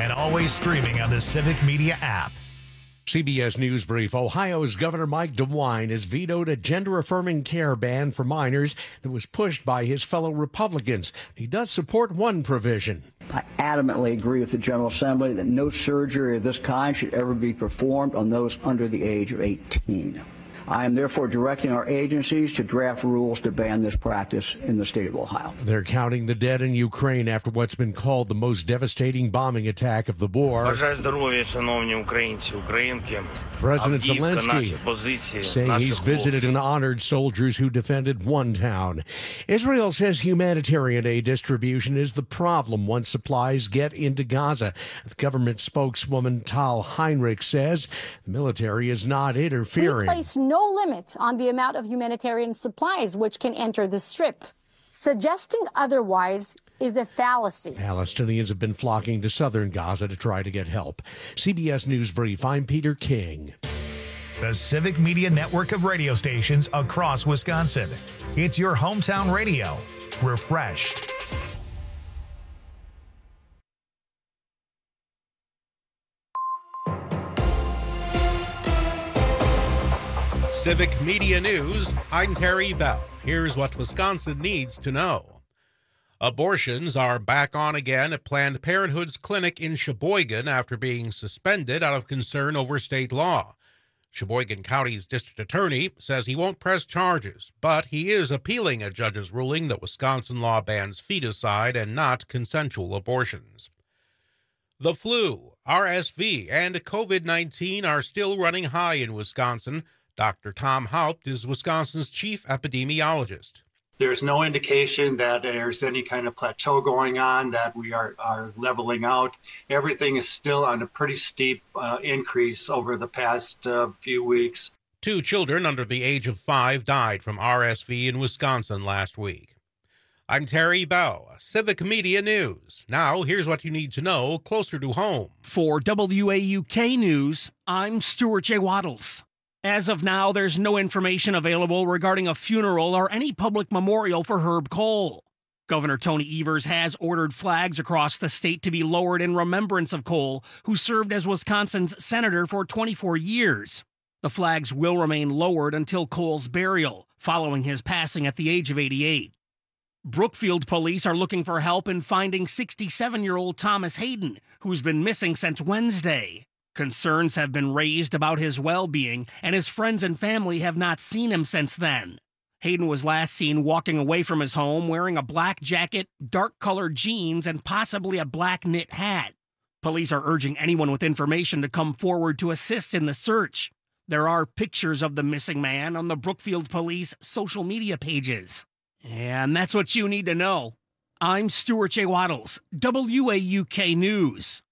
and always streaming on the Civic Media app. CBS News Brief. Ohio's Governor Mike DeWine has vetoed a gender-affirming care ban for minors that was pushed by his fellow Republicans. He does support one provision. I adamantly agree with the General Assembly that no surgery of this kind should ever be performed on those under the age of 18. I am therefore directing our agencies to draft rules to ban this practice in the state of Ohio. They're counting the dead in Ukraine after what's been called the most devastating bombing attack of the war. President Zelensky saying he's visited and honored soldiers who defended one town. Israel says humanitarian aid distribution is the problem once supplies get into Gaza. The government spokeswoman Tal Heinrich says the military is not interfering. We place no limits on the amount of humanitarian supplies which can enter the Strip. Suggesting otherwise is a fallacy. Palestinians have been flocking to southern Gaza to try to get help. CBS News Brief, I'm Peter King. The Civic Media network of radio stations across Wisconsin. It's your hometown radio. Refreshed. Civic Media News, I'm Terry Bell. Here's what Wisconsin needs to know. Abortions are back on again at Planned Parenthood's clinic in Sheboygan after being suspended out of concern over state law. Sheboygan County's district attorney says he won't press charges, but he is appealing a judge's ruling that Wisconsin law bans feticide and not consensual abortions. The flu, RSV, and COVID-19 are still running high in Wisconsin. Dr. Tom Haupt is Wisconsin's chief epidemiologist. There's no indication that there's any kind of plateau going on, that we are leveling out. Everything is still on a pretty steep increase over the past few weeks. 2 children under the age of 5 died from RSV in Wisconsin last week. I'm Terry Bell, Civic Media News. Now, here's what you need to know closer to home. For WAUK News, I'm Stuart J. Waddles. As of now, there's no information available regarding a funeral or any public memorial for Herb Kohl. Governor Tony Evers has ordered flags across the state to be lowered in remembrance of Kohl, who served as Wisconsin's senator for 24 years. The flags will remain lowered until Kohl's burial, following his passing at the age of 88. Brookfield police are looking for help in finding 67-year-old Thomas Hayden, who's been missing since Wednesday. Concerns have been raised about his well-being, and his friends and family have not seen him since then. Hayden was last seen walking away from his home wearing a black jacket, dark-colored jeans, and possibly a black knit hat. Police are urging anyone with information to come forward to assist in the search. There are pictures of the missing man on the Brookfield Police social media pages. And that's what you need to know. I'm Stuart J. Waddles, WAUK News.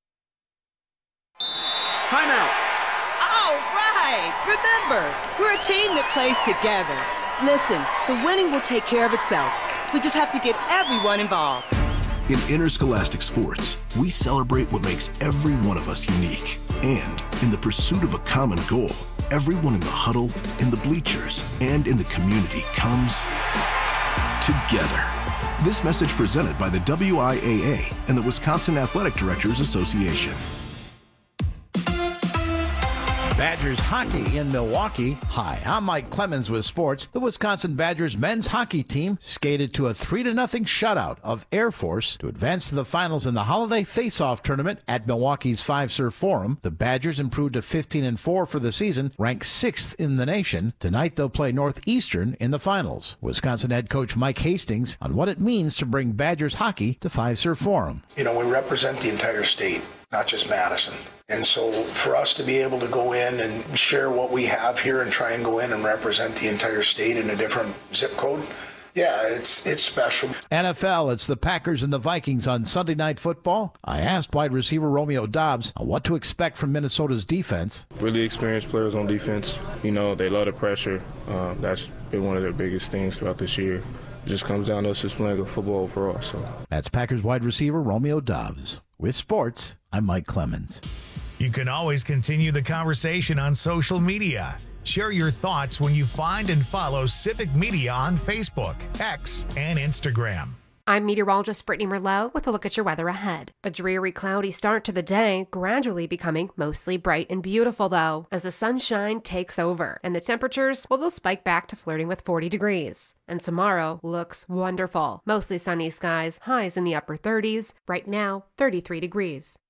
Timeout. All right. Remember, we're a team that plays together. Listen, the winning will take care of itself. We just have to get everyone involved. In interscholastic sports, we celebrate what makes every one of us unique. And in the pursuit of a common goal, everyone in the huddle, in the bleachers, and in the community comes together. This message presented by the WIAA and the Wisconsin Athletic Directors Association. Badgers hockey in Milwaukee. Hi, I'm Mike Clemens with sports. The Wisconsin Badgers men's hockey team skated to a 3-0 shutout of Air Force to advance to the finals in the Holiday Face-Off Tournament at Milwaukee's Five-Serve Forum. The Badgers improved to 15-4 for the season, ranked 6th in the nation. Tonight they'll play Northeastern in the finals. Wisconsin head coach Mike Hastings on what it means to bring Badgers hockey to Five-Serve Forum. You know, we represent the entire state, not just Madison. And so for us to be able to go in and share what we have here and try and go in and represent the entire state in a different zip code, yeah, it's special. NFL, it's the Packers and the Vikings on Sunday Night Football. I asked wide receiver Romeo Doubs what to expect from Minnesota's defense. Really experienced players on defense. You know, they love the pressure. That's been one of their biggest things throughout this year. It just comes down to us just playing good football overall. So that's Packers wide receiver Romeo Doubs. With sports, I'm Mike Clemens. You can always continue the conversation on social media. Share your thoughts when you find and follow Civic Media on Facebook, X, and Instagram. I'm meteorologist Brittany Merlot with a look at your weather ahead. A dreary, cloudy start to the day, gradually becoming mostly bright and beautiful, though, as the sunshine takes over. And the temperatures, well, they'll spike back to flirting with 40 degrees. And tomorrow looks wonderful. Mostly sunny skies, highs in the upper 30s. Right now, 33 degrees.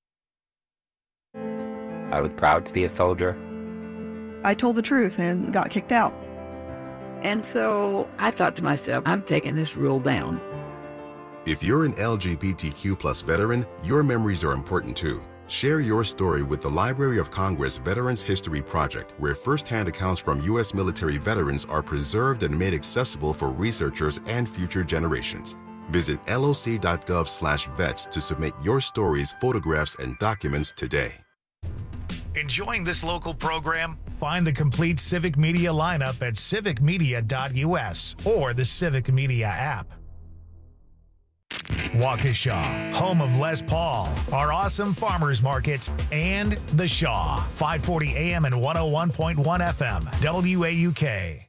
I was proud to be a soldier. I told the truth and got kicked out. And so I thought to myself, I'm taking this rule down. If you're an LGBTQ+ veteran, your memories are important too. Share your story with the Library of Congress Veterans History Project, where firsthand accounts from U.S. military veterans are preserved and made accessible for researchers and future generations. Visit loc.gov/vets to submit your stories, photographs, and documents today. Enjoying this local program? Find the complete Civic Media lineup at civicmedia.us or the Civic Media app. Waukesha, home of Les Paul, our awesome farmers market, and The Shaw, 540 AM and 101.1 FM, WAUK.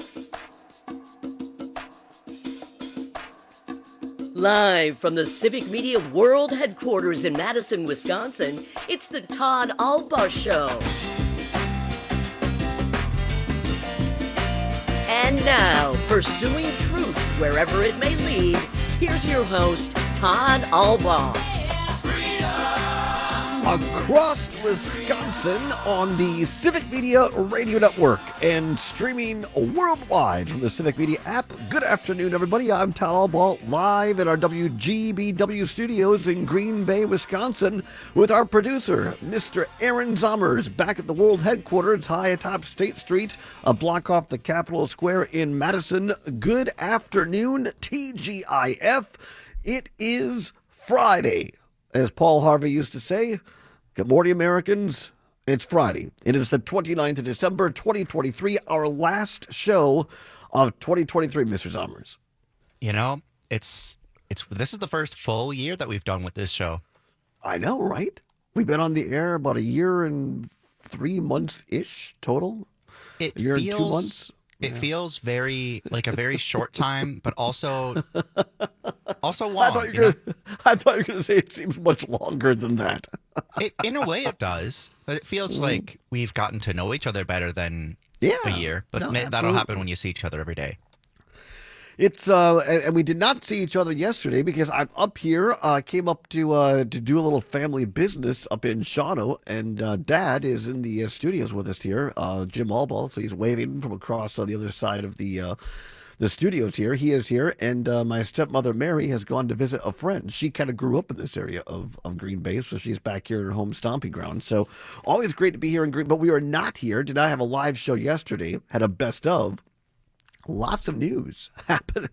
Live from the Civic Media World Headquarters in Madison, Wisconsin, it's the Todd Albaugh Show. And now, pursuing truth wherever it may lead, here's your host, Todd Albaugh. Across Wisconsin on the Civic Media Radio Network and streaming worldwide from the Civic Media app. Good afternoon, everybody. I'm Todd Albaugh, live at our WGBW studios in Green Bay, Wisconsin, with our producer, Mr. Aaron Zommers, back at the world headquarters high atop State Street, a block off the Capitol Square in Madison. Good afternoon, TGIF. It is Friday, as Paul Harvey used to say. Good morning, Americans. It's Friday. It is the 29th of December, 2023, our last show of 2023, Mr. Zommers. You know, this is the first full year that we've done with this show. I know, right? We've been on the air about a year and 3 months-ish total. A year and 2 months. It feels very like a very short time, but also long. I thought you were going to say it seems much longer than that. In a way, it does. But it feels like we've gotten to know each other better than a year. But that'll happen when you see each other every day. It's and we did not see each other yesterday because I'm up here. Came up to do a little family business up in Shawano, and Dad is in the studios with us here, Jim Albaugh. So he's waving from across on the other side of the studios here. He is here, and my stepmother Mary has gone to visit a friend. She kind of grew up in this area of Green Bay, so she's back here in her home stomping ground. So always great to be here in Green. But we were not here. Did not have a live show yesterday. Had a best of. Lots of news happening.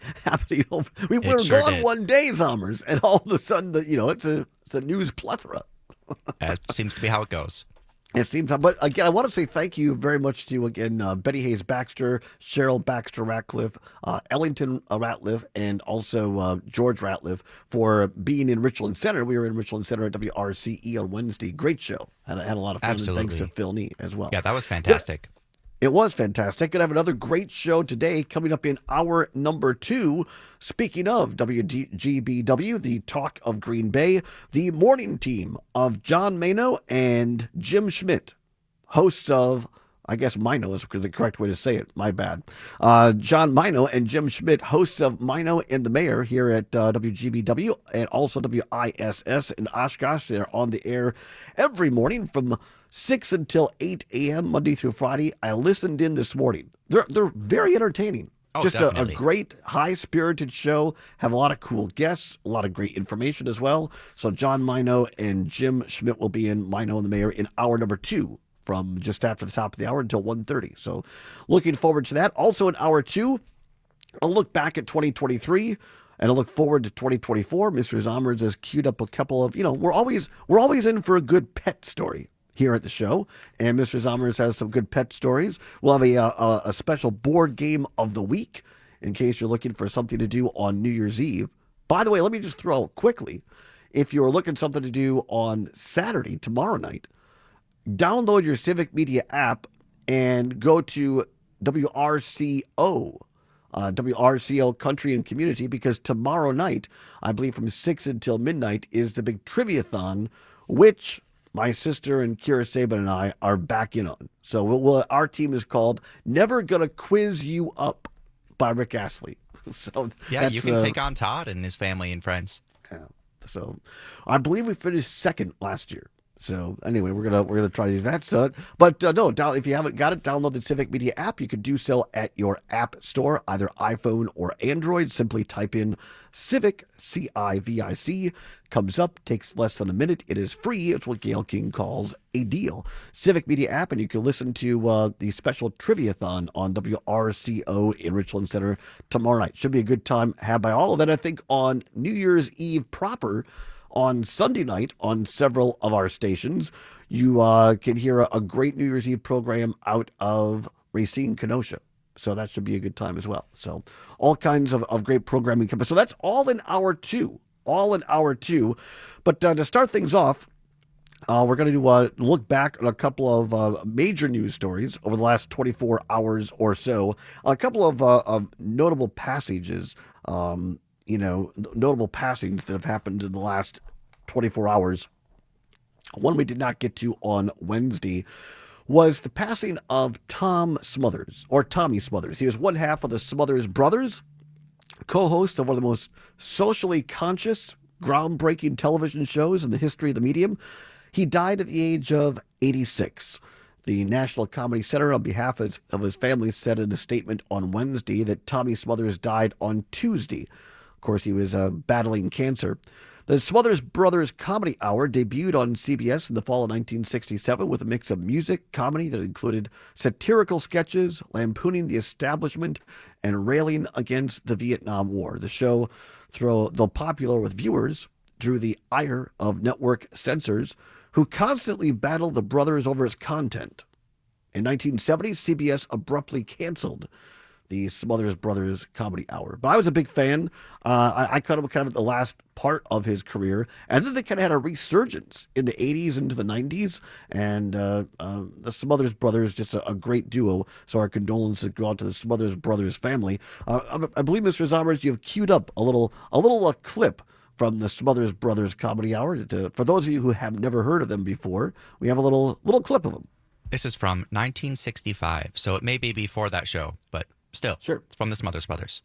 We were gone one day, Zommers, and all of a sudden, it's a news plethora. That seems to be how it goes. It seems, but again, I want to say thank you very much to, Betty Hayes Baxter, Cheryl Baxter Ratcliffe, Ellington Ratliff, and also George Ratliff for being in Richland Center. We were in Richland Center at WRCE on Wednesday. Great show. Had a lot of fun. Absolutely. Thanks to Phil Nee as well. Yeah, that was fantastic. It was fantastic. Going to have another great show today coming up in hour number 2. Speaking of WGBW, the Talk of Green Bay, the morning team of John Mano and Jim Schmidt, hosts of, I guess Mino is the correct way to say it. My bad. John Mino and Jim Schmidt, hosts of Mino and the Mayor here at WGBW and also WISS in Oshkosh. They're on the air every morning from 6 until 8 a.m. Monday through Friday. I listened in this morning. They're very entertaining. Just a great, high-spirited show. Have a lot of cool guests, a lot of great information as well. So John Mino and Jim Schmidt will be in Mino and the Mayor in hour number 2 from just after the top of the hour until 1:30. So looking forward to that. Also in hour 2, a look back at 2023 and a look forward to 2024. Mr. Zommers has queued up a couple of, we're always in for a good pet story here at the show, and Mr. Zommers has some good pet stories. We'll have a special board game of the week in case you're looking for something to do on New Year's Eve. By the way, let me just throw out quickly, if you're looking something to do on Saturday, tomorrow night, download your Civic Media app and go to WRCO WRCL Country and Community, because tomorrow night, I believe from 6 until midnight, is the big Trivia-thon, which my sister and Kira Saban and I are back in on. So our team is called Never Gonna Quiz You Up by Rick Astley. So yeah, you can take on Todd and his family and friends. Yeah. So I believe we finished second last year. So anyway, we're gonna try to do that. So, but no, if you haven't got it, download the Civic Media app. You can do so at your app store, either iPhone or Android. Simply type in Civic, CIVIC, comes up, takes less than a minute. It is free. It's what Gail King calls a deal. Civic Media app, and you can listen to the special Trivia-thon on WRCO in Richland Center tomorrow night. Should be a good time had by all. And then I think on New Year's Eve proper, on Sunday night on several of our stations, you can hear a great New Year's Eve program out of Racine, Kenosha. So that should be a good time as well. So all kinds of great programming coming. So that's all in hour two. But to start things off, we're going to look back on a couple of major news stories over the last 24 hours or so. A couple of notable passages, notable passings that have happened in the last 24 hours. One we did not get to on Wednesday was the passing of Tom Smothers, or Tommy Smothers. He was one half of the Smothers Brothers, co-host of one of the most socially conscious, groundbreaking television shows in the history of the medium. He died at the age of 86. The National Comedy Center, on behalf of his family, said in a statement on Wednesday that Tommy Smothers died on Tuesday. Of course, he was battling cancer. The Smothers Brothers Comedy Hour debuted on CBS in the fall of 1967 with a mix of music, comedy that included satirical sketches, lampooning the establishment, and railing against the Vietnam War. The show, though popular with viewers, drew the ire of network censors who constantly battled the brothers over its content. In 1970, CBS abruptly canceled the Smothers Brothers Comedy Hour. But I was a big fan. I caught him kind of at the last part of his career. And then they kind of had a resurgence in the 80s into the 90s. And the Smothers Brothers, just a great duo. So our condolences go out to the Smothers Brothers family. I believe, Mr. Zommers, you've queued up a little clip from the Smothers Brothers Comedy Hour. For those of you who have never heard of them before, we have a little clip of them. This is from 1965, so it may be before that show, but still, sure, it's from the Smothers Brothers.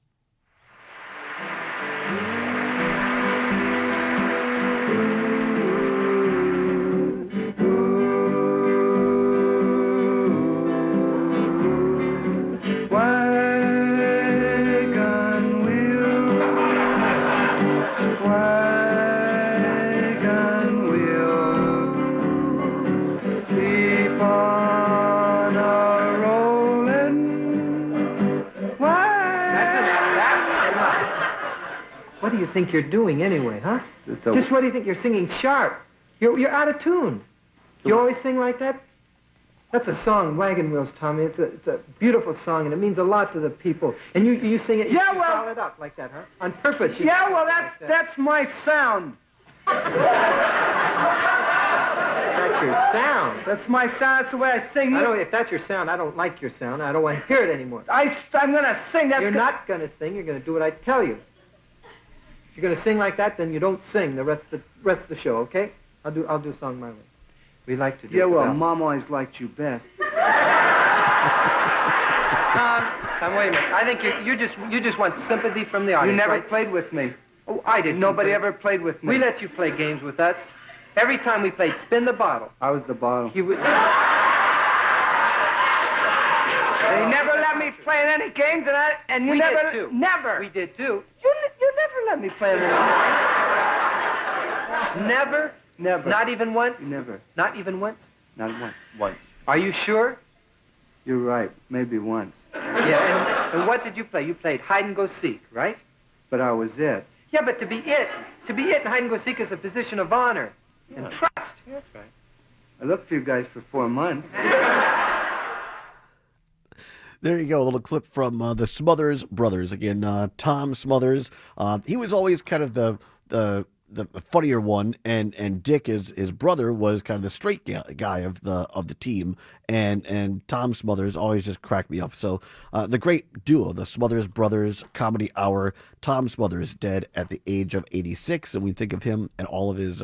What do you think you're doing anyway, huh? Just what do you think? You're singing sharp. You're out of tune. You always sing like that? That's a song, Wagon Wheels, Tommy. It's a beautiful song, and it means a lot to the people. And you sing it, you follow it up like that, huh? On purpose. That's my sound. That's your sound. That's my sound. That's the way I sing. If that's your sound, I don't like your sound. I don't want to hear it anymore. I'm going to sing. You're not going to sing. You're going to do what I tell you. If you're going to sing like that, then you don't sing the rest of the show, okay? I'll do a song my way. We like to do it. Yeah, well, Mom always liked you best. Tom, wait a minute. I think you just want sympathy from the audience. You never right? played with me. Oh, I didn't. Nobody ever played with me. We let you play games with us. Every time we played Spin the Bottle. I was the bottle. They never let me play in any games, and you we never, did too. Never. We did too. You never let me play in any games. Never. Never. Not even once. Never. Not even once. Not once. Once. Are you sure? You're right. Maybe once. Yeah. And what did you play? You played hide and go seek, right? But I was it. Yeah, but to be it in hide and go seek is a position of honor and trust. Yeah, that's right. I looked for you guys for 4 months. There you go, a little clip from the Smothers Brothers. Again, Tom Smothers. He was always kind of the the funnier one, and Dick, his brother, was kind of the straight guy of the team, and Tom Smothers always just cracked me up. So the great duo, the Smothers Brothers Comedy Hour. Tom Smothers dead at the age of 86, and we think of him and all of his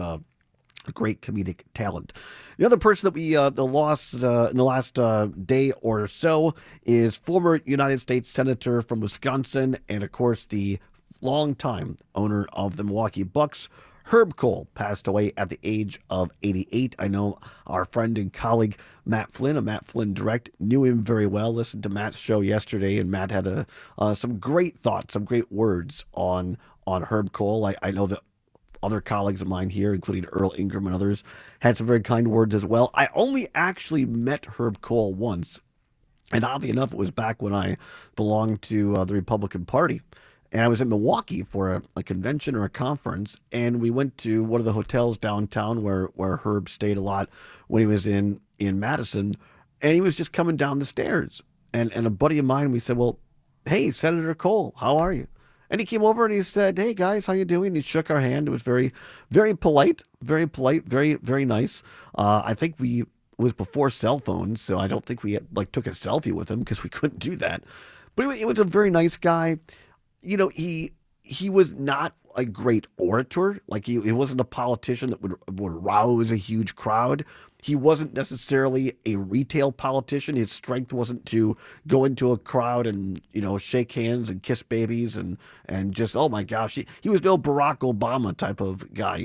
great comedic talent. The other person that we lost in the last day or so is former United States Senator from Wisconsin, and of course the longtime owner of the Milwaukee Bucks, Herb Kohl, passed away at the age of 88. I know our friend and colleague Matt Flynn of Matt Flynn Direct knew him very well. Listened to Matt's show yesterday, and Matt had some great thoughts, some great words on Herb Kohl. I know that other colleagues of mine here, including Earl Ingram and others, had some very kind words as well. I only actually met Herb Kohl once, and oddly enough, it was back when I belonged to the Republican Party. And I was in Milwaukee for a convention or a conference, and we went to one of the hotels downtown where Herb stayed a lot when he was in Madison, and he was just coming down the stairs. And a buddy of mine, we said, well, hey, Senator Kohl, how are you? And he came over and he said, hey, guys, how you doing? He shook our hand. It was very, very polite, very, very nice. I think it was before cell phones, so I don't think we took a selfie with him because we couldn't do that. But he was a very nice guy. You know, he was not a great orator. Like he wasn't a politician that would rouse a huge crowd. He wasn't necessarily a retail politician. His strength wasn't to go into a crowd and, shake hands and kiss babies and just, oh my gosh. He was no Barack Obama type of guy,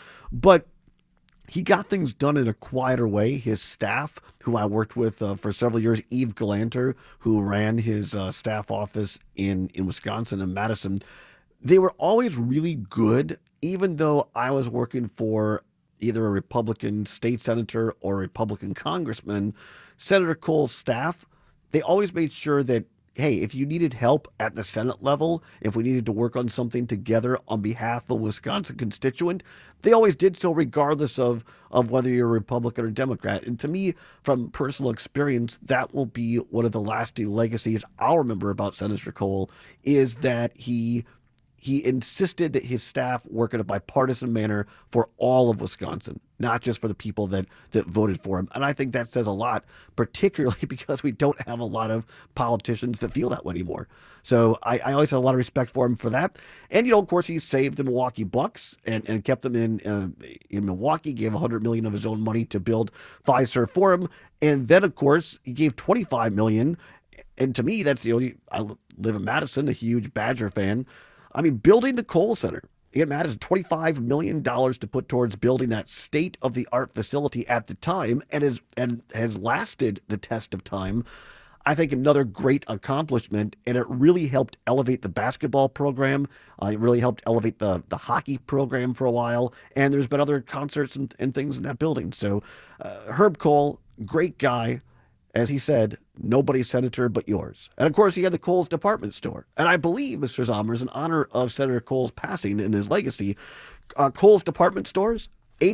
But he got things done in a quieter way. His staff, who I worked with for several years, Eve Galanter, who ran his staff office in Wisconsin and Madison, they were always really good, even though I was working for either a Republican state senator or a Republican congressman. Senator Kohl's staff, they always made sure that, hey, if you needed help at the Senate level, if we needed to work on something together on behalf of a Wisconsin constituent, they always did so regardless of whether you're a Republican or Democrat. And to me, from personal experience, that will be one of the lasting legacies I'll remember about Senator Kohl, is that he insisted that his staff work in a bipartisan manner for all of Wisconsin, not just for the people that voted for him. And I think that says a lot, particularly because we don't have a lot of politicians that feel that way anymore. So I always had a lot of respect for him for that. And, of course, he saved the Milwaukee Bucks and kept them in Milwaukee, gave $100 million of his own money to build Fiserv for him. And then, of course, he gave $25 million. And to me, that's I live in Madison, a huge Badger fan. I mean, building the Kohl Center, it matters $25 million to put towards building that state-of-the-art facility at the time, and has lasted the test of time. I think another great accomplishment, and it really helped elevate the basketball program. It really helped elevate the hockey program for a while, and there's been other concerts and things in that building. So Herb Kohl, great guy. As he said, nobody's senator but yours. And, of course, he had the Kohl's department store. And I believe, Mr. Zommers, in honor of Senator Kohl's passing and his legacy, Kohl's department stores,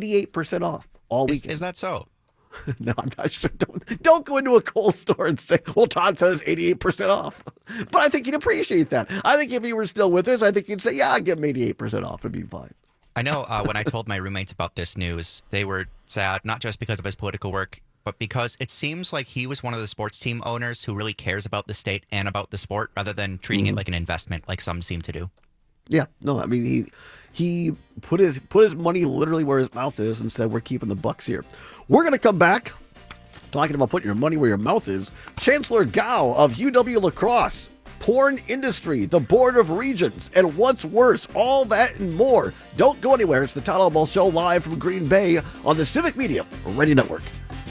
88% off all weekend. Is that so? No, I'm not sure. Don't go into a Kohl's store and say, well, Todd says 88% off. But I think you'd appreciate that. I think if you were still with us, I think you'd say, yeah, I'll give him 88% off. It'd be fine. I know when I told my roommates about this news, they were sad, not just because of his political work, but because it seems like he was one of the sports team owners who really cares about the state and about the sport rather than treating it like an investment like some seem to do. Yeah, no, I mean, he put his money literally where his mouth is and said, we're keeping the Bucks here. We're going to come back talking about putting your money where your mouth is. Chancellor Gao of UW La Crosse, porn industry, the Board of Regents, and what's worse, all that and more. Don't go anywhere. It's the Todd Albaugh Show live from Green Bay on the Civic Media Radio Network.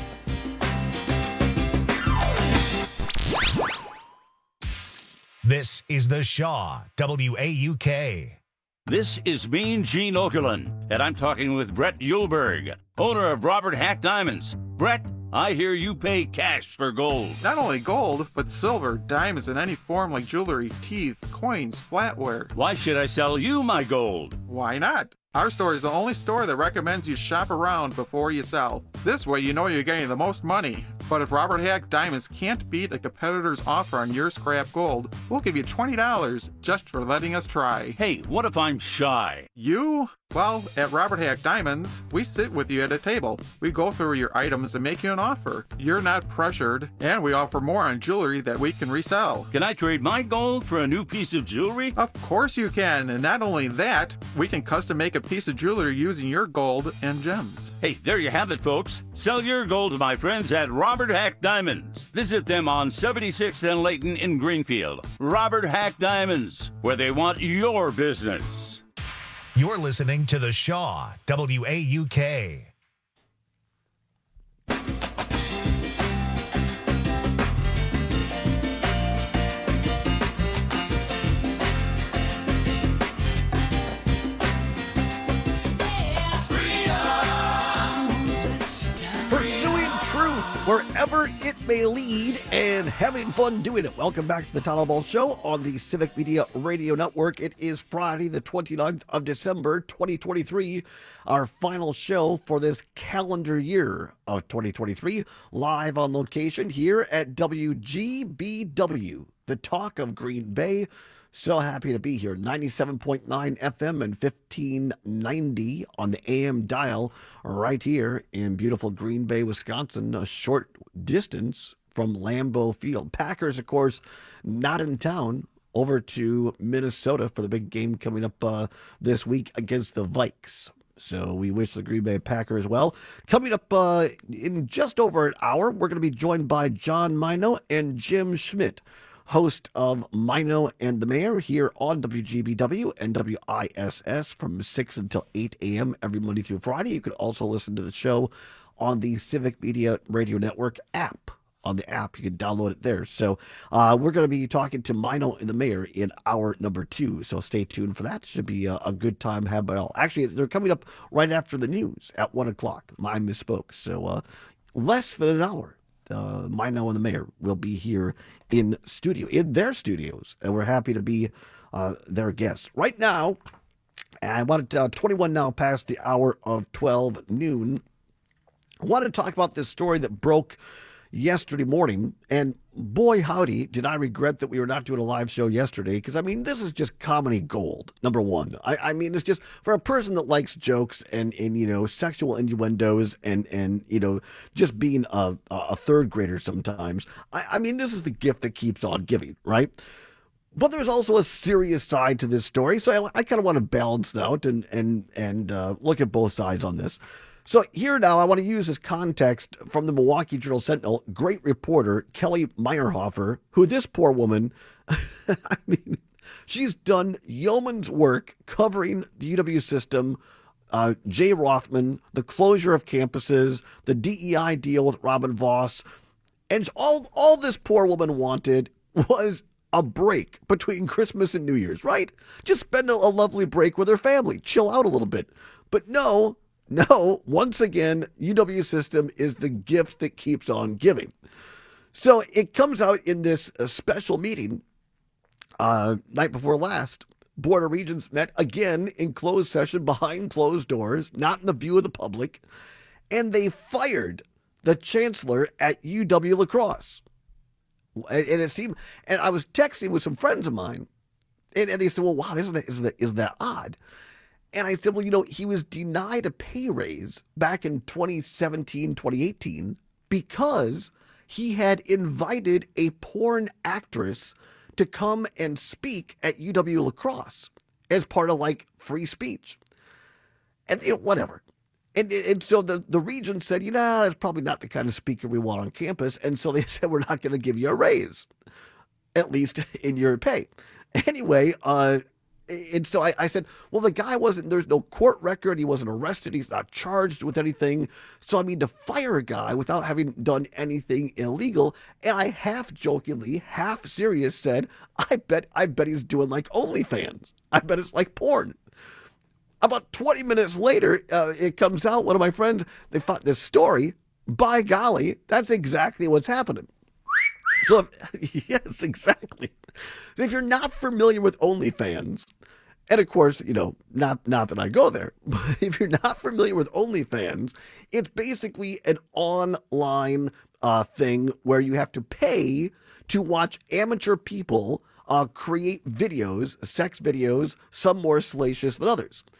This is The Shaw, WAUK. This is Mean Gene Okerlund, and I'm talking with Brett Uhlberg, owner of Robert Hack Diamonds. Brett, I hear you pay cash for gold. Not only gold, but silver, diamonds in any form like jewelry, teeth, coins, flatware. Why should I sell you my gold? Why not? Our store is the only store that recommends you shop around before you sell. This way you know you're getting the most money. But if Robert Hack Diamonds can't beat a competitor's offer on your scrap gold, we'll give you $20 just for letting us try. Hey, what if I'm shy? You? Well, at Robert Hack Diamonds, we sit with you at a table. We go through your items and make you an offer. You're not pressured, and we offer more on jewelry that we can resell. Can I trade my gold for a new piece of jewelry? Of course you can, and not only that, we can custom make a piece of jewelry using your gold and gems. Hey, there you have it, folks. Sell your gold to my friends at Robert Hack Diamonds. Visit them on 76th and Layton in Greenfield. Robert Hack Diamonds, where they want your business. You're listening to The Shaw, WAUK. Wherever it may lead, and having fun doing it. Welcome back to the Todd Ball Show on the Civic Media Radio Network. It is Friday, the 29th of December, 2023, our final show for this calendar year of 2023, live on location here at WGBW, the Talk of Green Bay. So happy to be here. 97.9 FM and 1590 on the AM dial right here in beautiful Green Bay, Wisconsin, a short distance from Lambeau Field. Packers, of course, not in town, over to Minnesota for the big game coming up this week against the Vikes. So we wish the Green Bay Packers well. Coming up in just over an hour, we're going to be joined by John Mino and Jim Schmidt, host of Mino and the Mayor here on WGBW and WISS from 6 until 8 a.m. every Monday through Friday. You can also listen to the show on the Civic Media Radio Network app. On the app, you can download it there. So we're going to be talking to Mino and the Mayor in hour number 2. So stay tuned for that. Should be a good time had by all. Actually, they're coming up right after the news at 1 o'clock. I misspoke. So less than an hour. Mino and the Mayor will be here in their studios, and we're happy to be their guests. Right now, I wanted 21 now past the hour of 12 noon. I wanted to talk about this story that broke yesterday morning, and boy howdy did I regret that we were not doing a live show yesterday, because I mean this is just comedy gold, number one. I mean, it's just for a person that likes jokes and you know, sexual innuendos and you know, just being a third grader sometimes. I mean, this is the gift that keeps on giving, right? But there's also a serious side to this story, so I kind of want to balance it out and look at both sides on this. So here now, I want to use this context from the Milwaukee Journal-Sentinel, great reporter Kelly Meyerhofer, who this poor woman, I mean, she's done yeoman's work covering the UW system, Jay Rothman, the closure of campuses, the DEI deal with Robin Voss, and all this poor woman wanted was a break between Christmas and New Year's, right? Just spend a lovely break with her family, chill out a little bit. But no, once again, UW system is the gift that keeps on giving. So it comes out in this special meeting night before last. Board of Regents met again in closed session behind closed doors, not in the view of the public, and they fired the chancellor at UW La Crosse. And it seemed, and I was texting with some friends of mine, and they said, "Well, wow, isn't that odd?" And I said, well, you know, he was denied a pay raise back in 2017, 2018, because he had invited a porn actress to come and speak at UW La Crosse as part of, like, free speech. And, you know, whatever. And so the regent said, you know, that's probably not the kind of speaker we want on campus. And so they said, we're not going to give you a raise, at least in your pay. Anyway, and so I said, well, the guy there's no court record. He wasn't arrested. He's not charged with anything. So, I mean, to fire a guy without having done anything illegal. And I half jokingly, half serious said, I bet he's doing like OnlyFans. I bet it's like porn. About 20 minutes later, it comes out. One of my friends, they found this story. By golly, that's exactly what's happening. So, yes, exactly. If you're not familiar with OnlyFans, and of course, you know, not that I go there, but if you're not familiar with OnlyFans, it's basically an online thing where you have to pay to watch amateur people create videos, sex videos, some more salacious than others.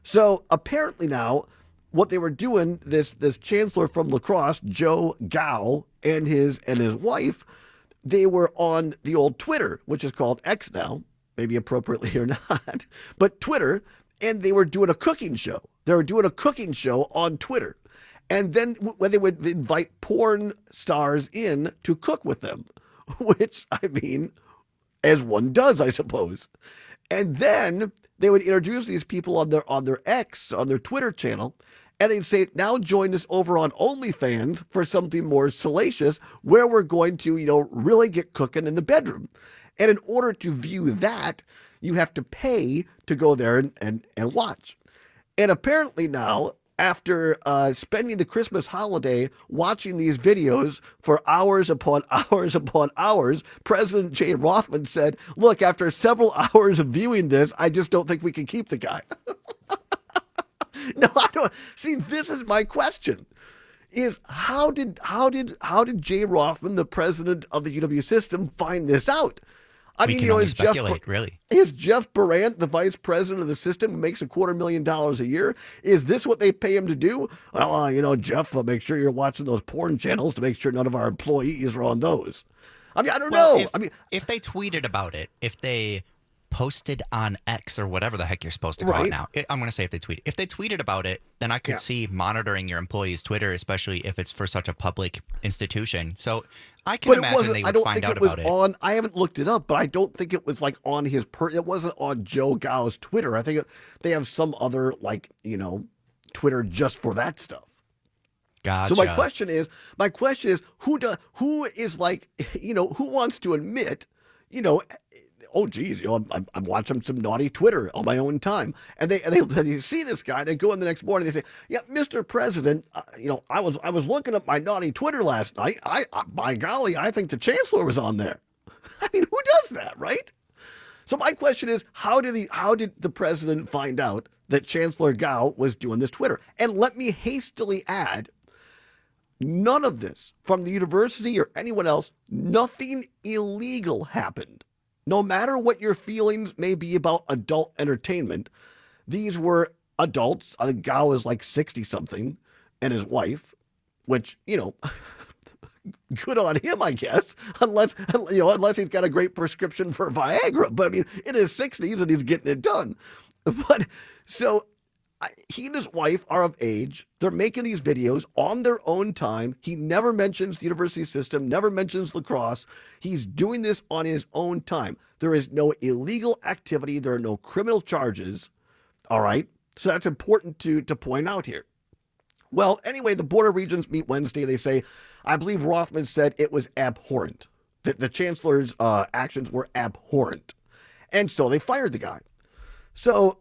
So apparently now, what they were doing, this chancellor from La Crosse, Joe Gao, and his wife, they were on the old Twitter, which is called X now, maybe appropriately or not, but Twitter, and they were doing a cooking show. They were doing a cooking show on Twitter. And then when they would invite porn stars in to cook with them, which, I mean, as one does, I suppose. And then they would introduce these people on their X, on their Twitter channel, and they'd say, now join us over on OnlyFans for something more salacious where we're going to, really get cooking in the bedroom. And in order to view that, you have to pay to go there and watch. And apparently now, after spending the Christmas holiday watching these videos for hours upon hours upon hours, President Jay Rothman said, look, after several hours of viewing this, I just don't think we can keep the guy. No, I don't. See, this is my question. Is how did Jay Rothman, the president of the UW system, find this out? I mean, only speculate, really. Is Jeff Barant the vice president of the system who makes $250,000 a year? Is this what they pay him to do? Well, Jeff, make sure you're watching those porn channels to make sure none of our employees are on those. I mean, I don't know. If they tweeted about it, if they posted on X or whatever the heck you're supposed to call it now. I'm going to say if they tweeted about it, then I could see monitoring your employees' Twitter, especially if it's for such a public institution. So I can imagine they would find out about it. I haven't looked it up, but I don't think it was like on his it wasn't on Joe Gao's Twitter. I think they have some other Twitter just for that stuff. Gotcha. So my question is who wants to admit, oh, geez, I'm watching some naughty Twitter on my own time. And they see this guy, they go in the next morning, they say, yeah, Mr. President, I was looking at my naughty Twitter last night. By golly, I think the chancellor was on there. I mean, who does that, right? So my question is, how did the president find out that Chancellor Gao was doing this Twitter? And let me hastily add, none of this from the university or anyone else, nothing illegal happened. No matter what your feelings may be about adult entertainment, these were adults. I think Gao is like 60-something, and his wife, which, good on him, I guess, unless he's got a great prescription for Viagra. But I mean, in his 60s and he's getting it done. But so he and his wife are of age. They're making these videos on their own time. He never mentions the university system, never mentions La Crosse. He's doing this on his own time. There is no illegal activity. There are no criminal charges. All right. So that's important to point out here. Well, anyway, the Board of Regents meet Wednesday. They say, I believe Rothman said it was abhorrent, that the chancellor's actions were abhorrent. And so they fired the guy. So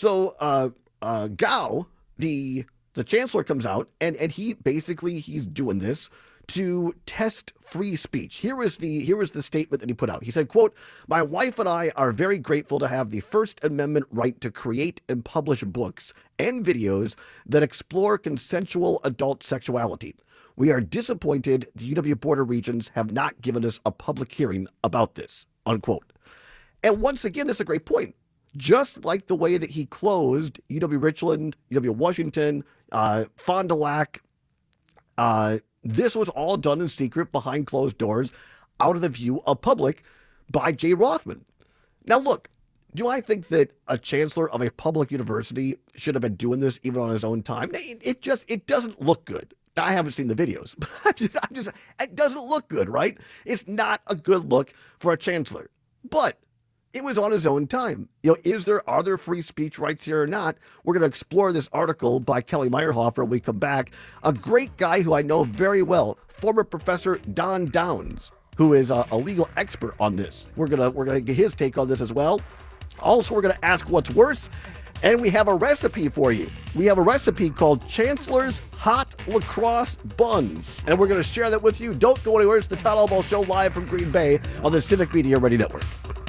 Gao, the chancellor, comes out and he's doing this to test free speech. Here was the statement that he put out. He said, quote, my wife and I are very grateful to have the First Amendment right to create and publish books and videos that explore consensual adult sexuality. We are disappointed the UW Board of Regents have not given us a public hearing about this, unquote. And once again, this is a great point. Just like the way that he closed UW Richland, UW Washington, Fond du Lac, this was all done in secret behind closed doors, out of the view of public by Jay Rothman. Now, look, do I think that a chancellor of a public university should have been doing this even on his own time? It doesn't look good. I haven't seen the videos, but it doesn't look good, right? It's not a good look for a chancellor, but it was on his own time. Are there free speech rights here or not? We're going to explore this article by Kelly Meyerhofer when we come back. A great guy who I know very well, former Professor Don Downs, who is a legal expert on this. We're gonna get his take on this as well. Also, we're going to ask what's worse, and we have a recipe for you. We have a recipe called Chancellor's Hot La Crosse Buns, and we're going to share that with you. Don't go anywhere. It's the Todd Albaugh Show live from Green Bay on the Civic Media Ready Network.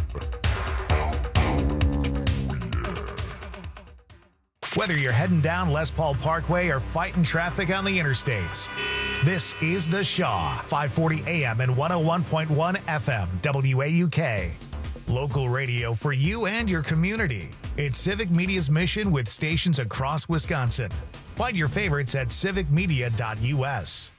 Whether you're heading down Les Paul Parkway or fighting traffic on the interstates, this is The Shaw, 540 AM and 101.1 FM, WAUK. Local radio for you and your community. It's Civic Media's mission with stations across Wisconsin. Find your favorites at civicmedia.us.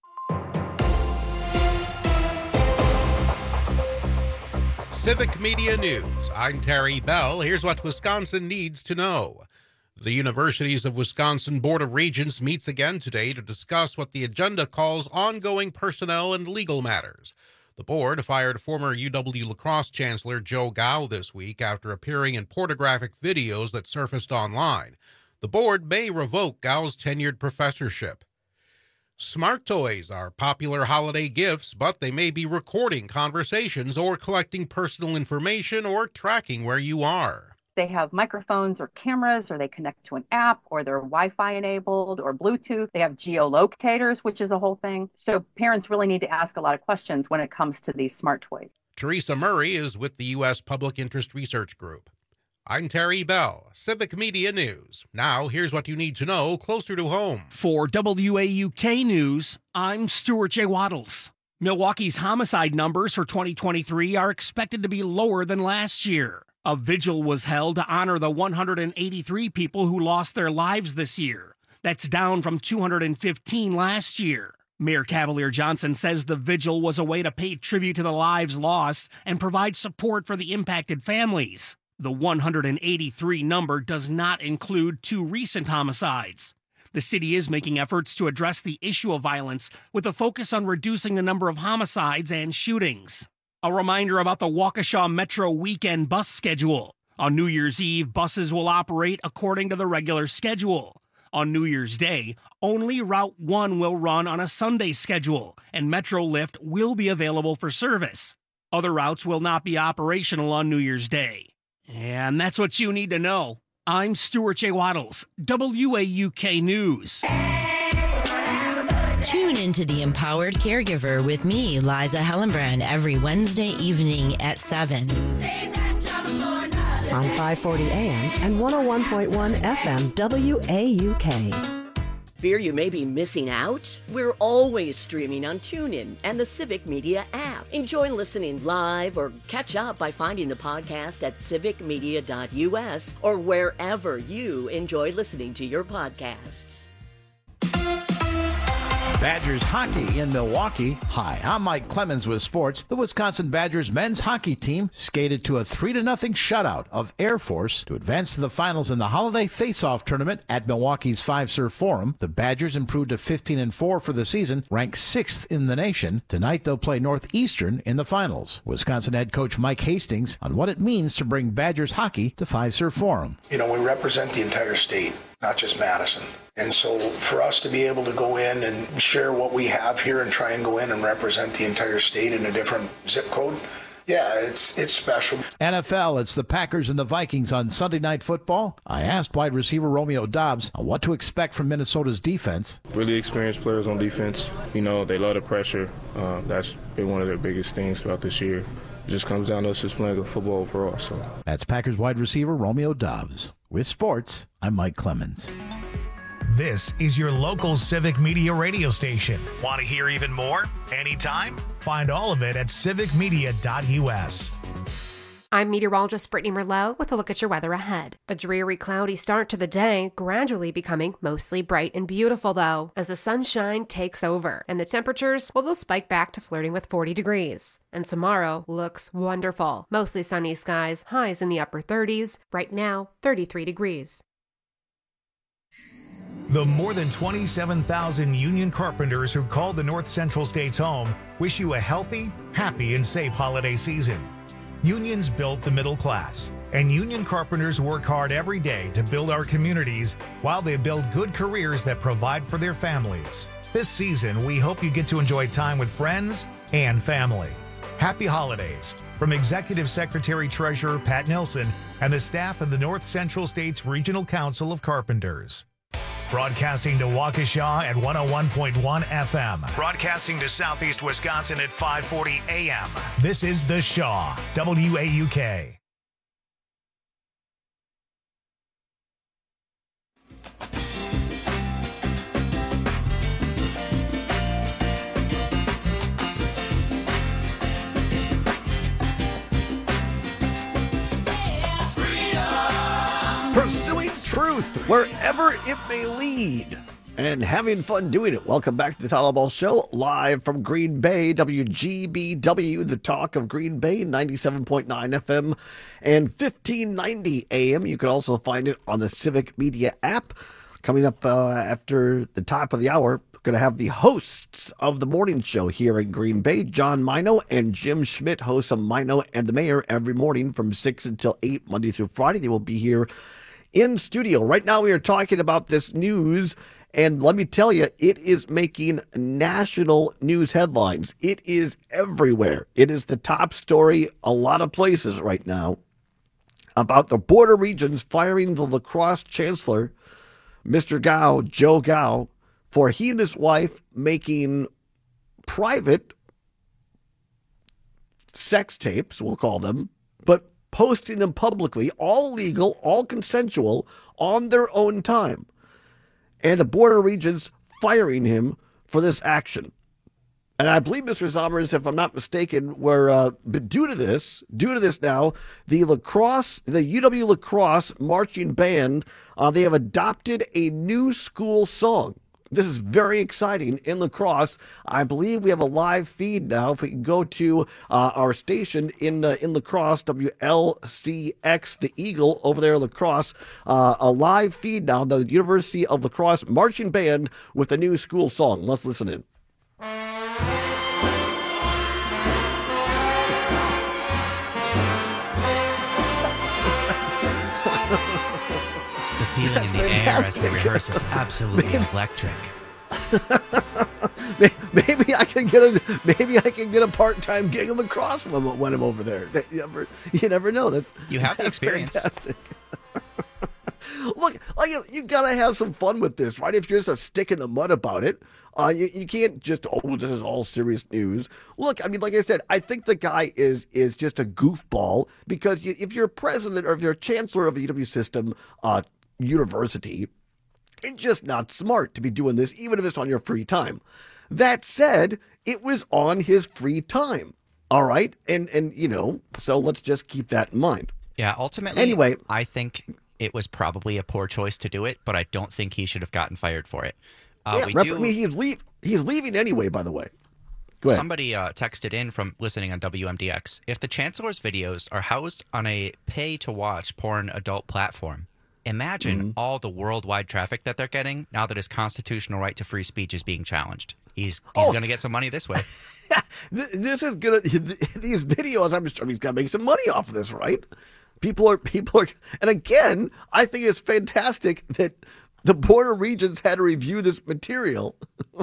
Civic Media News. I'm Terry Bell. Here's what Wisconsin needs to know. The Universities of Wisconsin Board of Regents meets again today to discuss what the agenda calls ongoing personnel and legal matters. The board fired former UW La Crosse Chancellor Joe Gao this week after appearing in pornographic videos that surfaced online. The board may revoke Gao's tenured professorship. Smart toys are popular holiday gifts, but they may be recording conversations or collecting personal information or tracking where you are. They have microphones or cameras, or they connect to an app, or they're Wi-Fi enabled or Bluetooth. They have geolocators, which is a whole thing. So parents really need to ask a lot of questions when it comes to these smart toys. Teresa Murray is with the U.S. Public Interest Research Group. I'm Terry Bell, Civic Media News. Now, here's what you need to know closer to home. For WAUK News, I'm Stuart J. Waddles. Milwaukee's homicide numbers for 2023 are expected to be lower than last year. A vigil was held to honor the 183 people who lost their lives this year. That's down from 215 last year. Mayor Cavalier Johnson says the vigil was a way to pay tribute to the lives lost and provide support for the impacted families. The 183 number does not include 2 recent homicides. The city is making efforts to address the issue of violence with a focus on reducing the number of homicides and shootings. A reminder about the Waukesha Metro weekend bus schedule. On New Year's Eve, buses will operate according to the regular schedule. On New Year's Day, only Route 1 will run on a Sunday schedule, and MetroLift will be available for service. Other routes will not be operational on New Year's Day. And that's what you need to know. I'm Stuart J. Waddles, WAUK News. Tune into The Empowered Caregiver with me, Liza Hellenbrand, every Wednesday evening at 7. On 540 AM and 101.1 FM WAUK. Fear you may be missing out? We're always streaming on TuneIn and the Civic Media app. Enjoy listening live or catch up by finding the podcast at civicmedia.us or wherever you enjoy listening to your podcasts. Badgers hockey in Milwaukee. Hi, I'm Mike Clemens with sports. The Wisconsin Badgers men's hockey team skated to a 3-0 shutout of Air Force to advance to the finals in the holiday face-off tournament at Milwaukee's Fiserv Forum. The Badgers improved to 15-4 for the season, ranked 6th in the nation. Tonight they'll play Northeastern in the finals. Wisconsin head coach Mike Hastings on what it means to bring Badgers hockey to Fiserv Forum. You know, we represent the entire state, not just Madison. And so for us to be able to go in and share what we have here and try and go in and represent the entire state in a different zip code, yeah, it's special. NFL, it's the Packers and the Vikings on Sunday Night Football. I asked wide receiver Romeo Doubs on what to expect from Minnesota's defense. Really experienced players on defense. You know, they love the pressure. That's been one of their biggest things throughout this year. It just comes down to us just playing good football overall. So that's Packers wide receiver Romeo Doubs. With sports, I'm Mike Clemens. This is your local Civic Media radio station. Want to hear even more? Anytime? Find all of it at civicmedia.us. I'm meteorologist Brittany Merlot with a look at your weather ahead. A dreary, cloudy start to the day, gradually becoming mostly bright and beautiful, though, as the sunshine takes over. And the temperatures, well, they'll spike back to flirting with 40 degrees. And tomorrow looks wonderful. Mostly sunny skies, highs in the upper 30s. Right now, 33 degrees. The more than 27,000 union carpenters who called the North Central States home wish you a healthy, happy, and safe holiday season. Unions built the middle class, and union carpenters work hard every day to build our communities while they build good careers that provide for their families. This season, we hope you get to enjoy time with friends and family. Happy holidays from Executive Secretary Treasurer Pat Nelson and the staff of the North Central States Regional Council of Carpenters. Broadcasting to Waukesha at 101.1 FM. Broadcasting to Southeast Wisconsin at 540 AM. This is The Shaw, WAUK. truth wherever it may lead, and having fun doing it. Welcome back to the Tyler Ball Show, live from Green Bay, WGBW, the talk of Green Bay, 97.9 FM and 1590 AM. You can also find it on the Civic Media app. Coming up after the top of the hour, we're going to have the hosts of the morning show here in Green Bay, John Mino and Jim Schmidt, hosts of Mino and the Mayor, every morning from 6 until 8, Monday through Friday. They will be here in studio. Right now we are talking about this news, and let me tell you, it is making national news headlines. It is everywhere. It is the top story a lot of places right now about the border regions firing the La Crosse chancellor, Mr. Gao, Joe Gao, for he and his wife making private sex tapes, we'll call them, but posting them publicly, all legal, all consensual, on their own time. And the border regions firing him for this action. And I believe, Mr. Zommers, if I'm not mistaken, but due to this now, the UW La Crosse marching band, they have adopted a new school song. This is very exciting in La Crosse. I believe we have a live feed now. If we can go to our station in La Crosse, WLCX, the Eagle over there in La Crosse, a live feed now, the University of La Crosse marching band with a new school song. Let's listen in. The feeling in the air as they rehearse is absolutely electric. Maybe I can get a part-time gig in La Crosse when I'm over there. You never know. You have the experience. Fantastic. Look, you gotta have some fun with this, right? If you're just a stick in the mud about it, you can't just, this is all serious news. Look, I mean, like I said, I think the guy is just a goofball, because if you're president or if you're chancellor of a UW system university, it's just not smart to be doing this, even if it's on your free time. That said, it was on his free time, all right? And so let's just keep that in mind. Yeah, ultimately, anyway, I think it was probably a poor choice to do it, but I don't think he should have gotten fired for it. He's leaving anyway, by the way. Go ahead. Somebody texted in from listening on WMDX. If the Chancellor's videos are housed on a pay-to-watch porn adult platform, imagine all the worldwide traffic that they're getting now that his constitutional right to free speech is being challenged. He's going to get some money this way. This is gonna these videos. I'm sure he's gonna make some money off of this, right? People are, and again, I think it's fantastic that the border regions had to review this material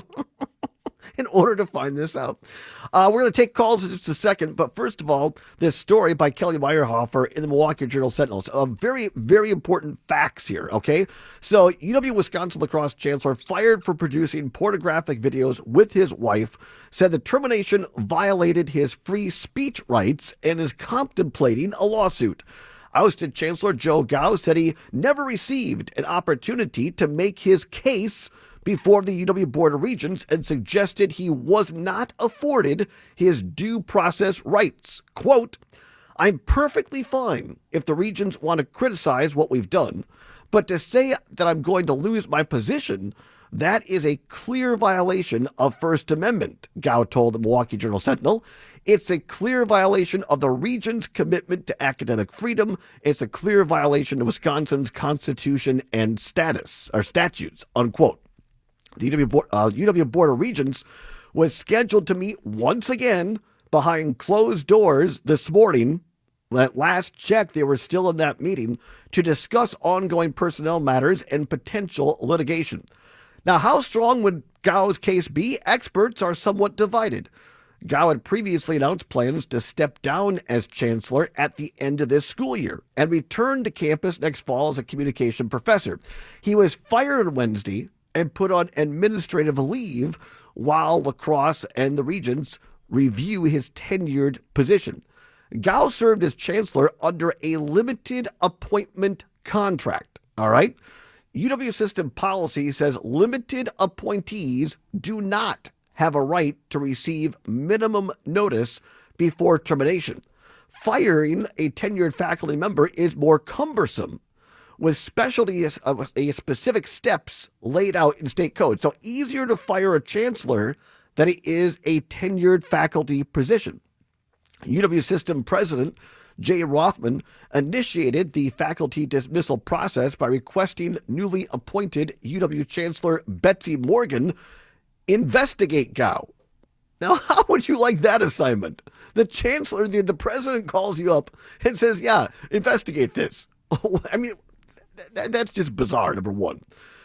in order to find this out. We're going to take calls in just a second, but first of all, this story by Kelly Meyerhofer in the Milwaukee Journal-Sentinel. Very, very important facts here, okay? So, UW-Wisconsin La Crosse chancellor fired for producing pornographic videos with his wife, said the termination violated his free speech rights and is contemplating a lawsuit. Ousted Chancellor Joe Gao said he never received an opportunity to make his case before the UW Board of Regents and suggested he was not afforded his due process rights. Quote, "I'm perfectly fine if the Regents want to criticize what we've done, but to say that I'm going to lose my position, that is a clear violation of First Amendment," Gao told the Milwaukee Journal-Sentinel. "It's a clear violation of the Regents' commitment to academic freedom. It's a clear violation of Wisconsin's Constitution and statutes," unquote. The UW Board of Regents was scheduled to meet once again behind closed doors this morning. At last check, they were still in that meeting to discuss ongoing personnel matters and potential litigation. Now, how strong would Gao's case be? Experts are somewhat divided. Gao had previously announced plans to step down as chancellor at the end of this school year and return to campus next fall as a communication professor. He was fired on Wednesday and put on administrative leave while La Crosse and the Regents review his tenured position. Gao served as chancellor under a limited appointment contract, all right? UW system policy says limited appointees do not have a right to receive minimum notice before termination. Firing a tenured faculty member is more cumbersome. with specific steps laid out in state code. So easier to fire a chancellor than it is a tenured faculty position. UW System President Jay Rothman initiated the faculty dismissal process by requesting newly appointed UW Chancellor Betsy Morgan investigate Gao. Now, how would you like that assignment? The chancellor, the president calls you up and says, yeah, investigate this. I mean, that's just bizarre, number one.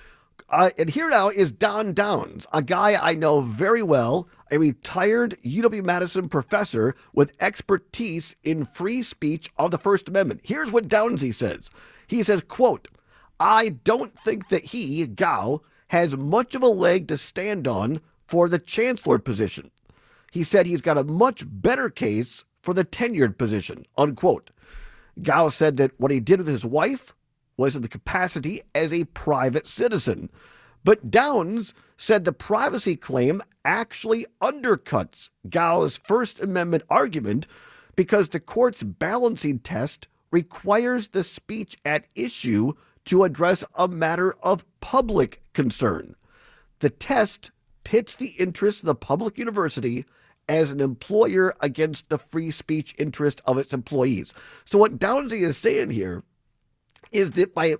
And here now is Don Downs, a guy I know very well, a retired UW-Madison professor with expertise in free speech of the First Amendment. Here's what Downsy says. He says, quote, I don't think that he, Gao, has much of a leg to stand on for the chancellor position. He said he's got a much better case for the tenured position, unquote. Gao said that what he did with his wife was in the capacity as a private citizen. But Downs said the privacy claim actually undercuts Gao's First Amendment argument because the court's balancing test requires the speech at issue to address a matter of public concern. The test pits the interests of the public university as an employer against the free speech interest of its employees. So what Downsy is saying here is that by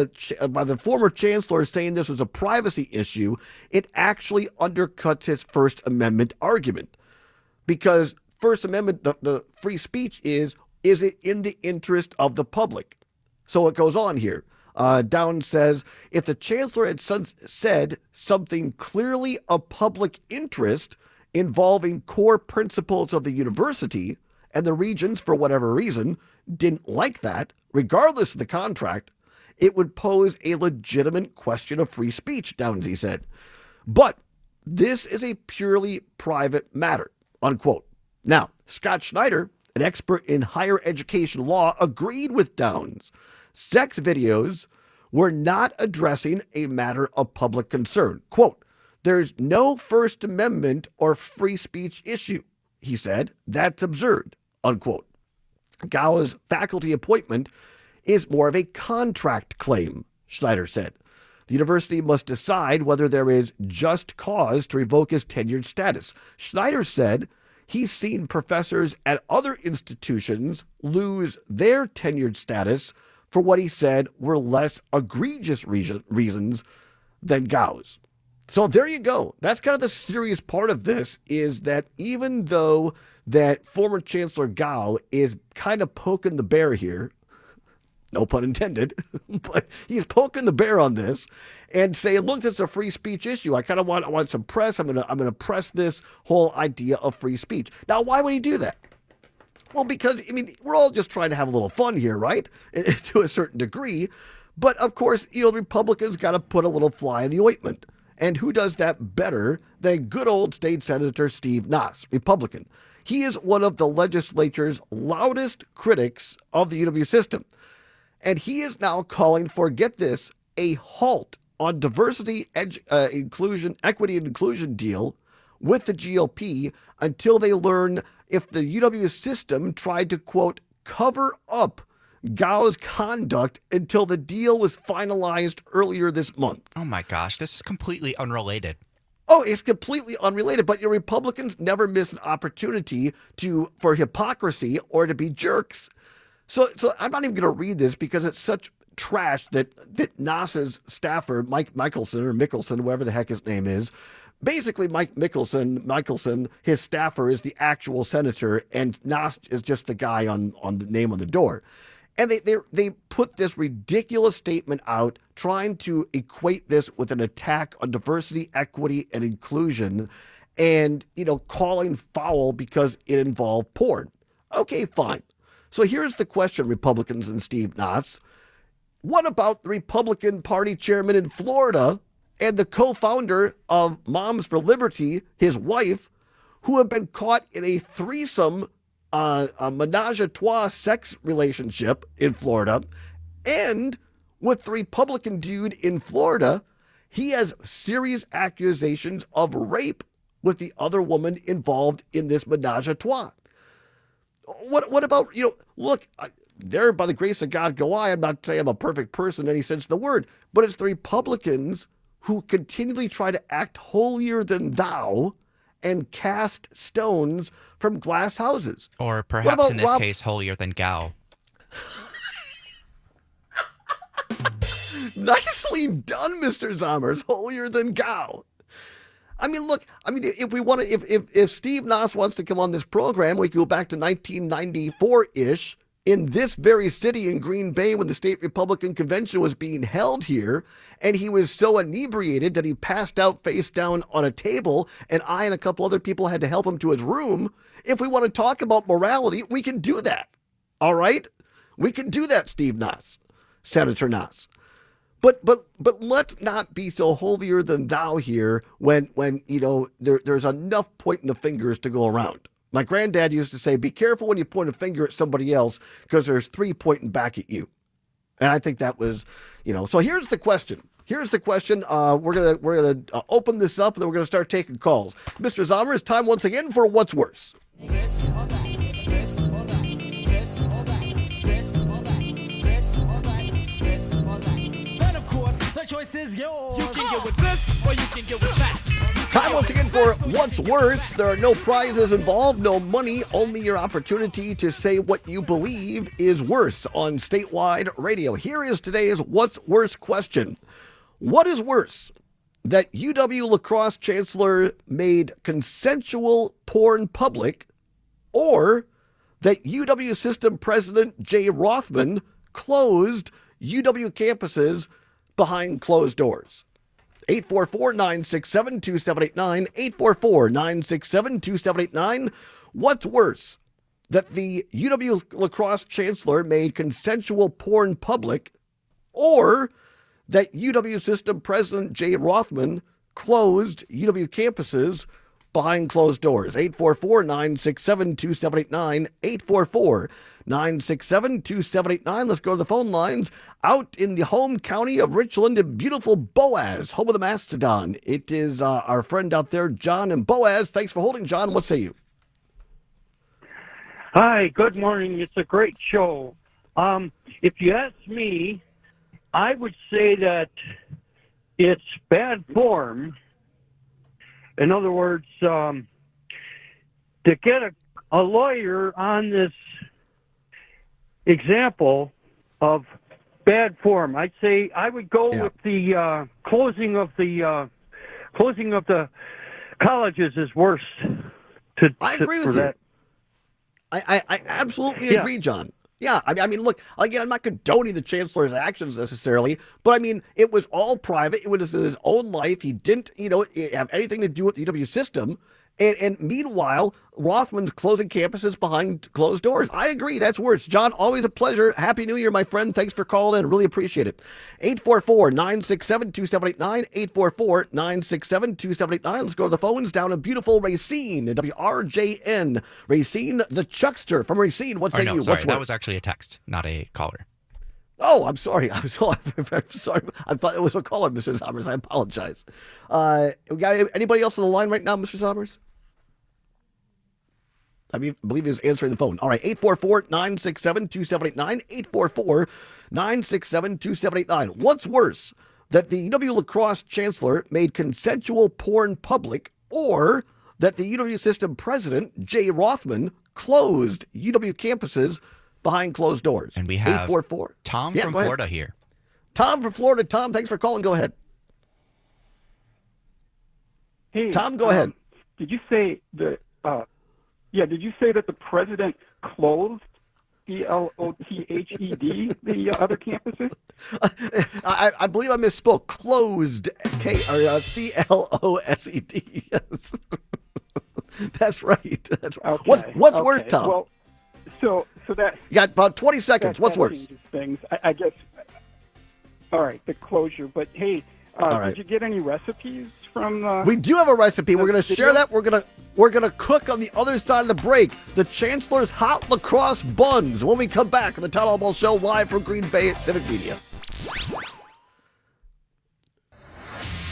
the former chancellor saying this was a privacy issue, it actually undercuts his First Amendment argument. Because First Amendment, the free speech is it in the interest of the public? So it goes on here. Downs says, if the chancellor had said something clearly of public interest involving core principles of the university, and the regents, for whatever reason, didn't like that, regardless of the contract, it would pose a legitimate question of free speech, Downsy said. But this is a purely private matter, unquote. Now, Scott Schneider, an expert in higher education law, agreed with Downs. Sex videos were not addressing a matter of public concern. Quote, there's no First Amendment or free speech issue, he said. That's absurd, unquote. Gao's faculty appointment is more of a contract claim, Schneider said. The university must decide whether there is just cause to revoke his tenured status. Schneider said he's seen professors at other institutions lose their tenured status for what he said were less egregious reasons than Gao's. So there you go. That's kind of the serious part of this, is that even though that former Chancellor Gao is kind of poking the bear here, no pun intended, but he's poking the bear on this and saying, look, this is a free speech issue. I want some press. I'm gonna press this whole idea of free speech. Now, why would he do that? Well, because, I mean, we're all just trying to have a little fun here, right? To a certain degree. But, of course, the Republicans got to put a little fly in the ointment. And who does that better than good old State Senator Steve Nass, Republican? He is one of the legislature's loudest critics of the UW system. And he is now calling for, get this, a halt on diversity, inclusion, equity, and inclusion deal with the GOP until they learn if the UW system tried to, quote, cover up Gao's conduct until the deal was finalized earlier this month. Oh my gosh, this is completely unrelated. Oh, it's completely unrelated, but your Republicans never miss an opportunity for hypocrisy or to be jerks. So I'm not even going to read this because it's such trash that Nass's staffer, Mike Michelson, or Mickelson, whoever the heck his name is, basically Mike Michelson, his staffer is the actual senator, and Nass is just the guy on the name on the door. And they put this ridiculous statement out trying to equate this with an attack on diversity, equity, and inclusion and, calling foul because it involved porn. Okay, fine. So here's the question, Republicans and Steve Nass. What about the Republican Party chairman in Florida and the co-founder of Moms for Liberty, his wife, who have been caught in a threesome a menage a trois sex relationship in Florida, and with the Republican dude in Florida, he has serious accusations of rape with the other woman involved in this menage a trois. What about, look, there, by the grace of God, go I. I'm not saying I'm a perfect person in any sense of the word, but it's the Republicans who continually try to act holier than thou and cast stones from glass houses. Or perhaps in this case, holier than Gao. Nicely done, Mr. Zommers. Holier than Gao. I mean, look, if we want to, if Steve Nass wants to come on this program, we can go back to 1994-ish in this very city in Green Bay when the state Republican convention was being held here, and he was so inebriated that he passed out face down on a table, and I and a couple other people had to help him to his room. If we want to talk about morality, we can do that. All right? We can do that, Steve Nass, Senator Nass. But let's not be so holier than thou here when there's enough pointing the fingers to go around. My granddad used to say, be careful when you point a finger at somebody else because there's three pointing back at you. And I think that was, so here's the question. We're gonna open this up and then we're going to start taking calls. Mr. Zomer, it's time once again for What's Worse. This or that, this or that, this or that, this or that, this or that, this or that. And of course, the choice is yours. You can get with this or you can get with that. Time once again for What's Worse. There are no prizes involved, no money, only your opportunity to say what you believe is worse on statewide radio. Here is today's What's Worse question. What is worse, that UW La Crosse chancellor made consensual porn public, or that UW system president Jay Rothman closed UW campuses behind closed doors? 844-967-2789, 844-967-2789. What's worse, that the UW La Crosse chancellor made consensual porn public, or that UW system president Jay Rothman closed UW campuses behind closed doors? 844-967-2789, 844-967-2789. Let's go to the phone lines. Out in the home county of Richland, in beautiful Boaz, home of the Mastodon. It is our friend out there, John and Boaz. Thanks for holding, John. What say you? Hi, good morning. It's a great show. If you ask me, I would say that it's bad form. In other words, to get a lawyer on this example of bad form, I'd say I would go with the closing of the colleges is worse. I agree with you. I absolutely agree, John. Yeah, I mean, look, again, I'm not condoning the chancellor's actions necessarily, but I mean, it was all private. It was his own life. He didn't, have anything to do with the UW system. And meanwhile, Rothman's closing campuses behind closed doors. I agree. That's worse. John, always a pleasure. Happy New Year, my friend. Thanks for calling in. Really appreciate it. 844-967-2789, 844-967-2789. Let's go to the phones down in beautiful Racine, WRJN. Racine, the Chuckster from Racine. What say you? Sorry, What's that worse? was actually a text, not a caller. Oh, I'm sorry. I'm sorry. I thought it was a caller, Mr. Sommers. I apologize. We got anybody else on the line right now, Mr. Sommers? I believe he was answering the phone. All right, 844-967-2789, 844-967-2789. What's worse, that the UW La Crosse chancellor made consensual porn public, or that the UW system president, Jay Rothman, closed UW campuses behind closed doors? And we have 844. Tom from Florida here. Tom from Florida. Tom, thanks for calling. Go ahead. Hey, Tom, go ahead. Did you say that? Did you say that the president closed CLOTHED the other campuses? I believe I misspoke. Closed CLOSED. Yes, that's right. That's right. Okay. What's worse, Tom? Well, so that you got about 20 seconds. What's worse? Changes things, I guess. All right, the closure. But hey, did you get any recipes from? We do have a recipe. We're going to share that. We're going to cook on the other side of the break. The Chancellor's hot La Crosse buns. When we come back on the Todd Albaugh Show live from Green Bay at Civic Media.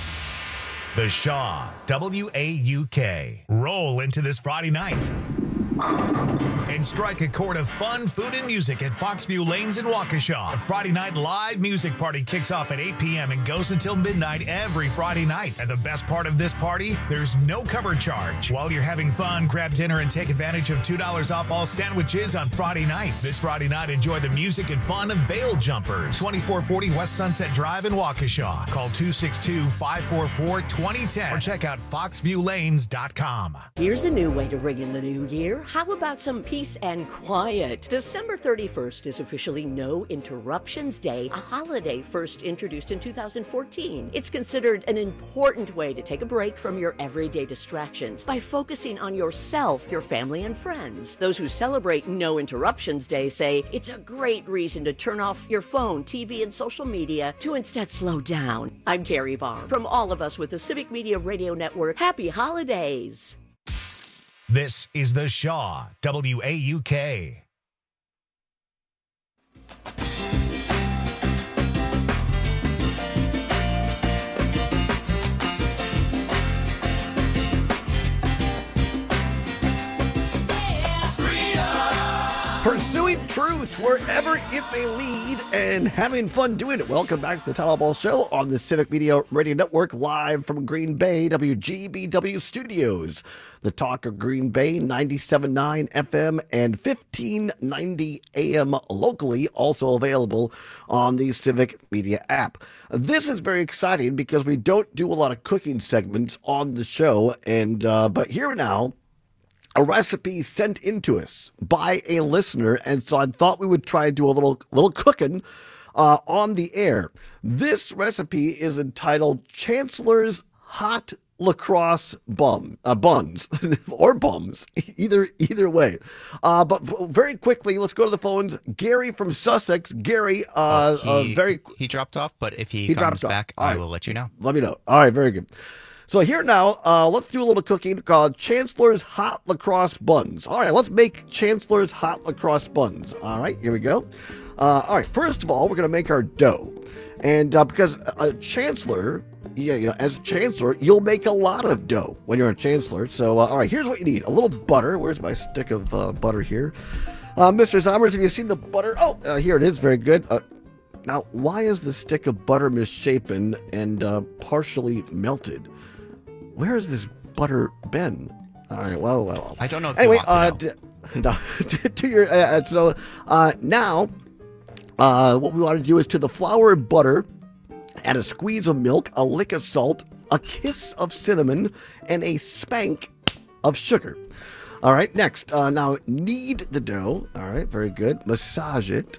The Shaw, WAUK. Roll into this Friday night. And strike a chord of fun, food, and music at Foxview Lanes in Waukesha. The Friday night live music party kicks off at 8 p.m. and goes until midnight every Friday night. And the best part of this party, there's no cover charge. While you're having fun, grab dinner and take advantage of $2 off all sandwiches on Friday nights. This Friday night, enjoy the music and fun of Bail Jumpers. 2440 West Sunset Drive in Waukesha. Call 262-544-2010 or check out foxviewlanes.com. Here's a new way to ring in the new year. How about some peace and quiet? December 31st is officially No Interruptions Day, a holiday first introduced in 2014. It's considered an important way to take a break from your everyday distractions by focusing on yourself, your family, and friends. Those who celebrate No Interruptions Day say it's a great reason to turn off your phone, TV, and social media to instead slow down. I'm Terry Barr. From all of us with the Civic Media Radio Network, happy holidays. This is The Shaw, WAUK. Pursuing truth wherever it may lead and having fun doing it. Welcome back to the Tyler Ball Show on the Civic Media Radio Network, live from Green Bay, WGBW Studios. The Talk of Green Bay, 97.9 FM and 1590 AM locally, also available on the Civic Media app. This is very exciting because we don't do a lot of cooking segments on the show, and but here now, a recipe sent in to us by a listener, and so I thought we would try and do a little cooking on the air. This recipe is entitled Chancellor's Hot Lacrosse buns or bums, either way. But very quickly, let's go to the phones. Gary from Sussex. Gary, he dropped off, but if he comes back, I will let you know. Let me know. All right, very good. So here now, let's do a little cooking called Chancellor's Hot Lacrosse Buns. All right, let's make Chancellor's Hot Lacrosse Buns. All right, here we go. All right, first of all, we're going to make our dough. And because a Chancellor, as a Chancellor, you'll make a lot of dough when you're a Chancellor. So, all right, here's what you need. A little butter. Where's my stick of butter here? Mr. Zommers, have you seen the butter? Oh, here it is. Very good. Now, why is the stick of butter misshapen and partially melted? Where has this butter been? All right, well. I don't know. If anyway, you want to know. to your now, what we want to do is to the flour and butter, add a squeeze of milk, a lick of salt, a kiss of cinnamon, and a spank of sugar. All right, next, now knead the dough. All right, very good. Massage it.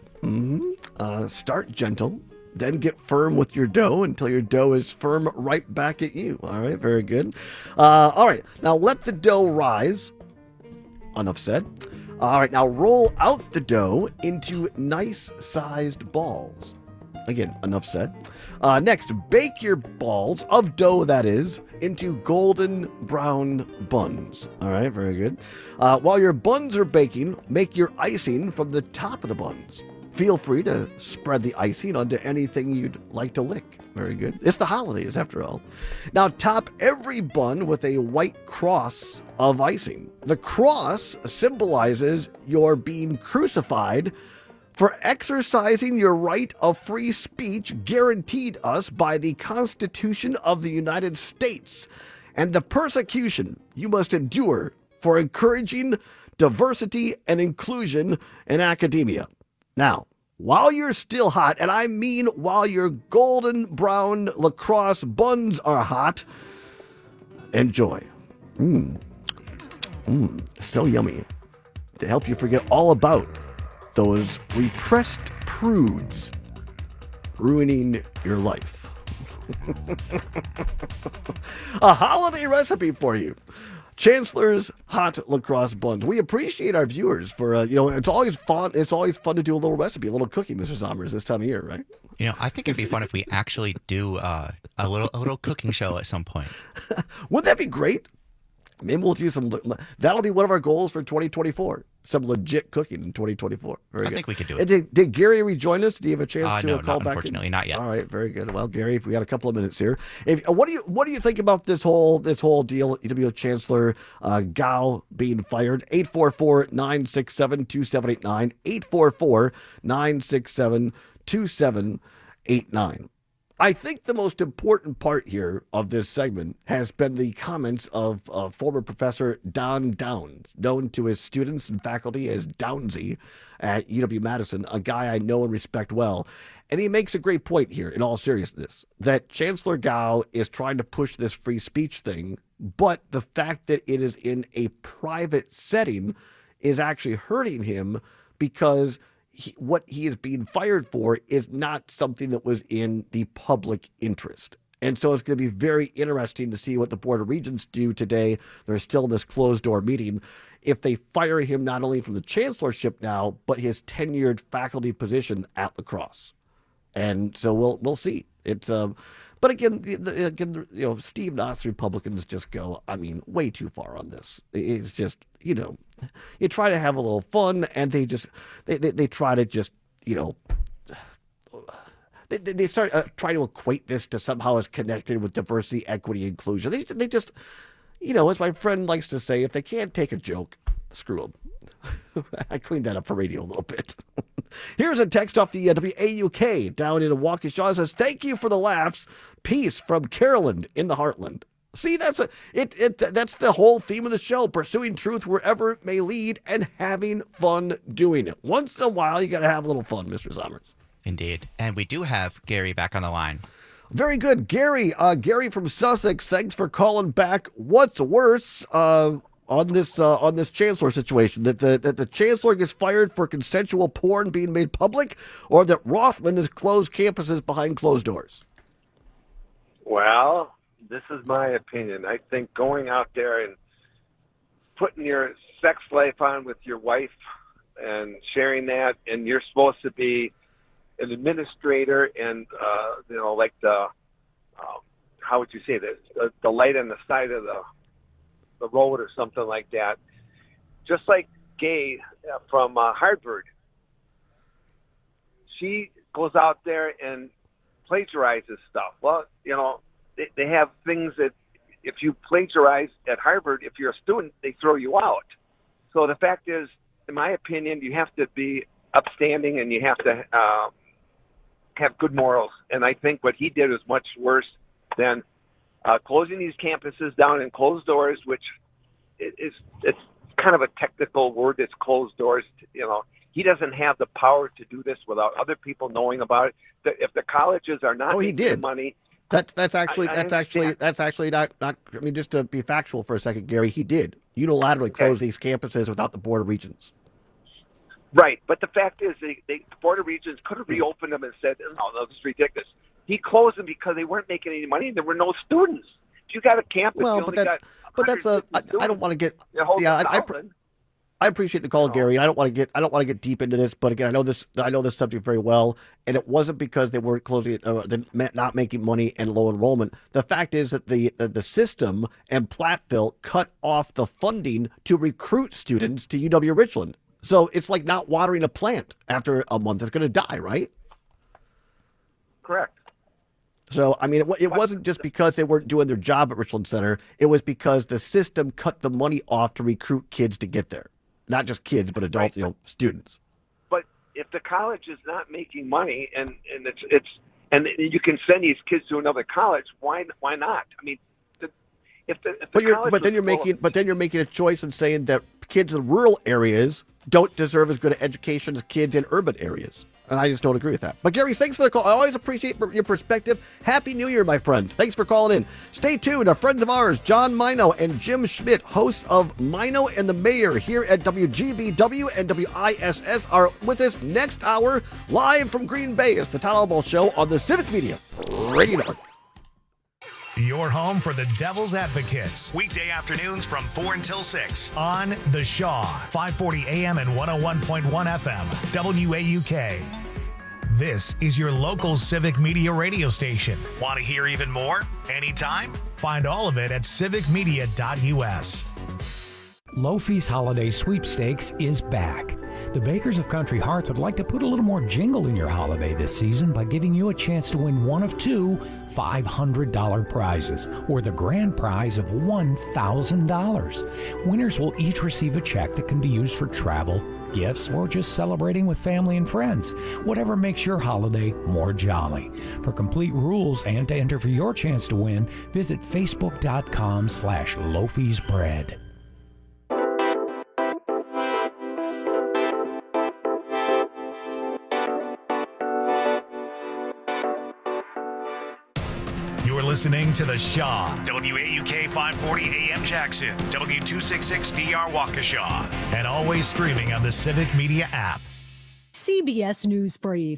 Start gentle. Then get firm with your dough until your dough is firm right back at you. All right, very good. All right, now let the dough rise. Enough said. All right, now roll out the dough into nice-sized balls. Again, enough said. Next, bake your balls of dough, that is, into golden brown buns. All right, very good. While your buns are baking, make your icing from the top of the buns. Feel free to spread the icing onto anything you'd like to lick. Very good. It's the holidays, after all. Now, top every bun with a white cross of icing. The cross symbolizes your being crucified for exercising your right of free speech guaranteed us by the Constitution of the United States and the persecution you must endure for encouraging diversity and inclusion in academia. Now, while you're still hot, and I mean while your golden brown lacrosse buns are hot, enjoy. So yummy. To help you forget all about those repressed prudes ruining your life. A holiday recipe for you. Chancellor's Hot Lacrosse Buns. We appreciate our viewers for, it's always fun. It's always fun to do a little recipe, a little cooking, Mr. Zommers, this time of year, right? I think it'd be fun if we actually do a little cooking show at some point. Wouldn't that be great? Maybe we'll do some. That'll be one of our goals for 2024. Some legit cooking in 2024. Very good. I think we could do And it. Did Gary rejoin us? Do you have a chance to no, call back? Unfortunately, not yet. All right, very good. Well, Gary, if we got a couple of minutes here, what do you think about this whole deal? UW Chancellor Gao being fired. 844-967-2789. 844-967-2789. I think the most important part here of this segment has been the comments of former Professor Don Downs, known to his students and faculty as Downsy at UW-Madison, a guy I know and respect well. And he makes a great point here, in all seriousness, that Chancellor Gao is trying to push this free speech thing, but the fact that it is in a private setting is actually hurting him because what he is being fired for is not something that was in the public interest. And so it's going to be very interesting to see what the Board of Regents do today. They're still in this closed-door meeting. If they fire him not only from the chancellorship now, but his tenured faculty position at La Crosse. And so we'll see. It's but again, Steve Knott's Republicans just go, way too far on this. It's just, you try to have a little fun, and they try to just, they start trying to equate this to somehow as connected with diversity, equity, inclusion. They just, as my friend likes to say, if they can't take a joke, screw them. I cleaned that up for radio a little bit. Here's a text off the WAUK down in Waukesha. It says, "Thank you for the laughs. Peace from Carolyn in the Heartland." See, that's the whole theme of the show, pursuing truth wherever it may lead and having fun doing it. Once in a while, you got to have a little fun, Mr. Sommers. Indeed. And we do have Gary back on the line. Very good. Gary from Sussex, thanks for calling back. What's worse on this chancellor situation, that the chancellor gets fired for consensual porn being made public, or that Rothman has closed campuses behind closed doors? Well, this is my opinion. I think going out there and putting your sex life on with your wife and sharing that, and you're supposed to be an administrator and like the how would you say this, the light on the side of the road or something like that. Just like Gay from Harvard, she goes out there and plagiarizes stuff. Well, they have things that if you plagiarize at Harvard, if you're a student, they throw you out. So the fact is, in my opinion, you have to be upstanding and you have to have good morals. And I think what he did was much worse than closing these campuses down and closed doors, which it's kind of a technical word. It's closed doors. He doesn't have the power to do this without other people knowing about it. If the colleges are not making money, that's actually not. I mean, just to be factual for a second, Gary, he did unilaterally close these campuses without the Board of Regents. Right, but the fact is, the Board of Regents could have reopened them and said, "No, this is ridiculous." He closed them because they weren't making any money and there were no students. If you got a campus, well, but that's I don't want to get. Yeah, I appreciate the call, Gary. I don't want to get deep into this, but again, I know this subject very well, and it wasn't because they weren't closing it, they're not making money and low enrollment. The fact is that the system and Platteville cut off the funding to recruit students to UW Richland. So it's like not watering a plant. After a month, it's going to die, right? Correct. So, I mean, it wasn't just because they weren't doing their job at Richland Center. It was because the system cut the money off to recruit kids to get there. Not just kids, but adults, students. But if the college is not making money and it's and you can send these kids to another college, why not? I mean, but then you're making a choice and saying that kids in rural areas don't deserve as good an education as kids in urban areas. And I just don't agree with that. But Gary, thanks for the call. I always appreciate your perspective. Happy New Year, my friend. Thanks for calling in. Stay tuned. Our friends of ours, John Mino and Jim Schmidt, hosts of Mino and the Mayor here at WGBW and WISS, are with us next hour, live from Green Bay. It's the Todd Albaugh Show on the Civic Media Radio Network. Your home for the Devil's Advocates. Weekday afternoons from 4 until 6 on The Shaw, 540 AM and 101.1 FM, WAUK. This is your local Civic Media radio station. Want to hear even more? Anytime? Find all of it at civicmedia.us. Lofi's Holiday Sweepstakes is back. The Bakers of Country Hearts would like to put a little more jingle in your holiday this season by giving you a chance to win one of two $500 prizes, or the grand prize of $1,000. Winners will each receive a check that can be used for travel, gifts, or just celebrating with family and friends. Whatever makes your holiday more jolly. For complete rules and to enter for your chance to win, visit facebook.com/Lofi'sBread. You're listening to The Shaw, WAUK 540 AM Jackson, W266DR Waukesha, and always streaming on the Civic Media app. CBS News Brief.